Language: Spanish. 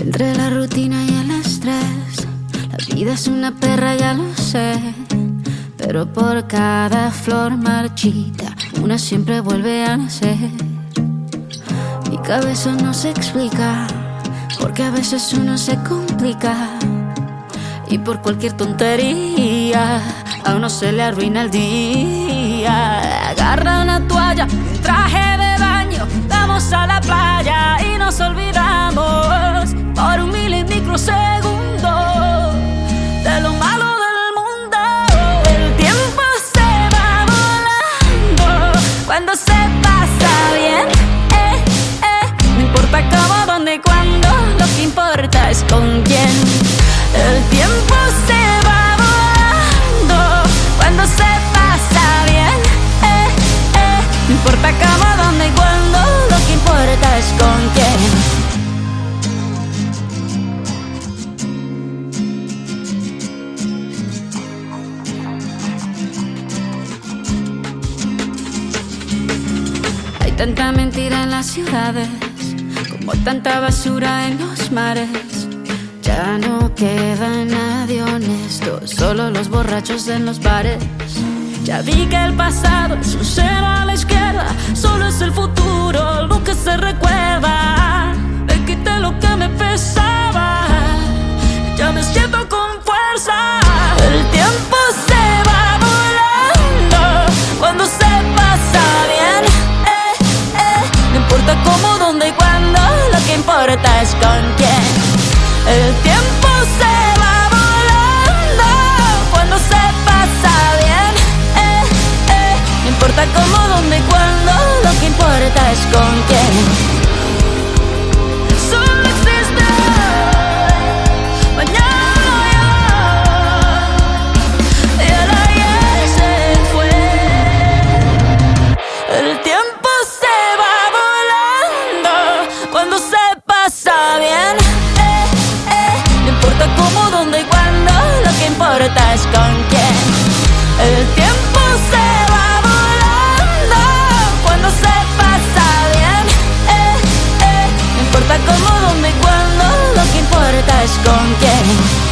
Entre la rutina y el estrés, la vida es una perra, ya lo sé. Pero por cada flor marchita, una siempre vuelve a nacer. Mi cabeza no se explica, porque a veces uno se complica. Y por cualquier tontería, a uno se le arruina el día. Agarra una toalla, un traje de baño, vamos a la playa y nos olvidamos por un milimicrosegundo de lo malo del mundo. El tiempo se va volando cuando se pasa bien. No importa cómo, dónde, cuándo, lo que importa es con quién. El tiempo se va volando cuando se pasa bien. No importa cómo, dónde, cuándo, lo que importa es con quién. Hay tanta mentira en las ciudades, como tanta basura en los mares. Ya no queda nadie honesto, solo los borrachos en los bares. Ya vi que el pasado es un cero a la izquierda, solo es el futuro lo que se recuerda. Me quité lo que me pesaba, ya me siento con fuerza. El tiempo se va volando cuando se pasa bien. No importa cómo, dónde y cuándo, lo que importa es con quién. El tiempo se va volando cuando se pasa bien. No importa cómo, dónde y cuándo, lo que importa es con quién. Solo existe hoy, mañana ya, y el ayer se fue. El tiempo se va volando cuando se pasa bien. No importa cómo, dónde y cuándo, lo que importa es con quién. El tiempo se va volando cuando se pasa bien. No importa cómo, dónde y cuándo, lo que importa es con quién.